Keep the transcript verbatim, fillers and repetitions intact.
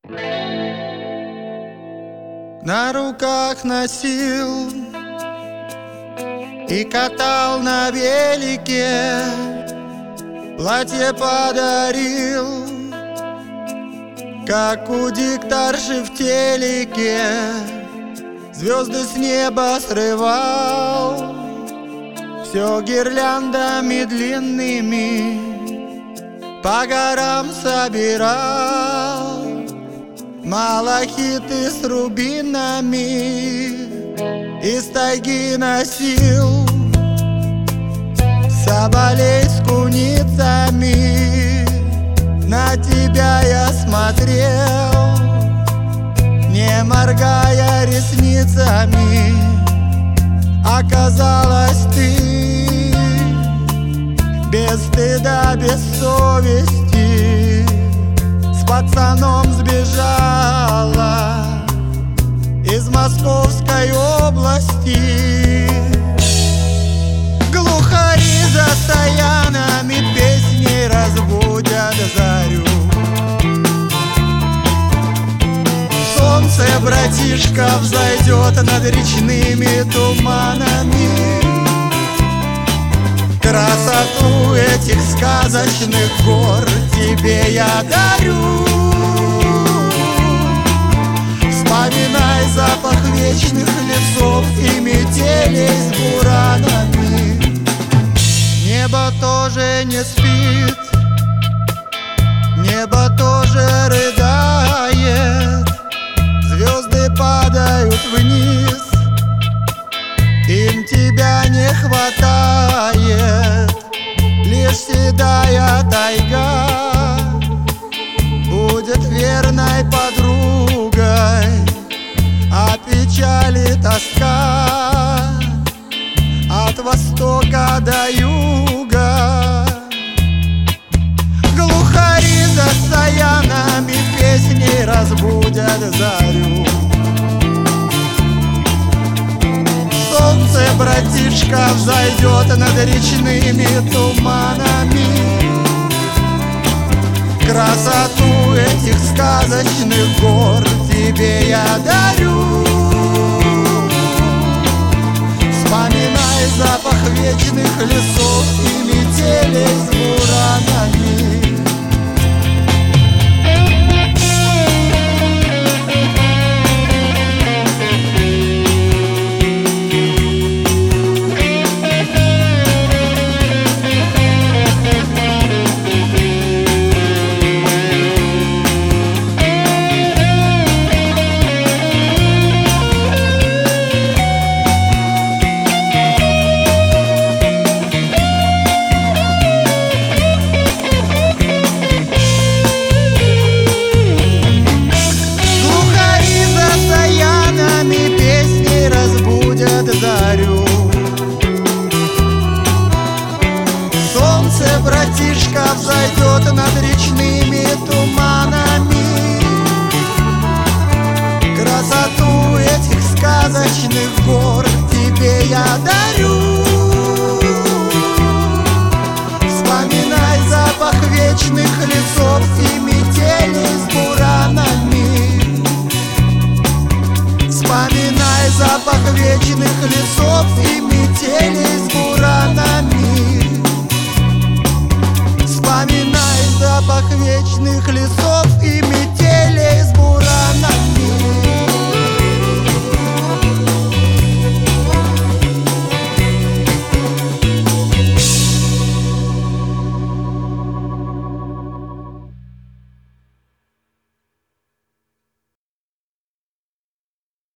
На руках носил и катал на велике, платье подарил, как у диктарши в телеке. Звезды с неба срывал, все гирляндами длинными по горам собирал. Малахиты с рубинами из тайги носил, соболей с куницами. На тебя я смотрел, не моргая ресницами. Оказалось, ты без стыда, без совести с пацаном сбежала из Московской области. Глухари за стоянами песней разбудят зарю. Солнце, братишка, взойдет над речными туманами. Красоту этих сказочных гор тебе я дарю. Вспоминай запах вечных лесов и метелей с буранами. Небо тоже не спит, небо тоже рыдает. Звезды падают вниз, им тебя не хватает. Лишь седая тайга будет верной подругой, а печали тоска от востока до юга. Глухари за стоянами песней разбудят зарю. Солнце, братишка, взойдет над речными туманами. Красоту этих сказочных гор тебе я дарю. Вспоминай запах вечных лесов и метелей с буранами. Зарю. Солнце, братишка, взойдет над речными туманами. Красоту этих сказочных гор тебе я дарю. Вспоминай запах вечных лесов и метелей с буранами. Вспоминай запах вечных лесов и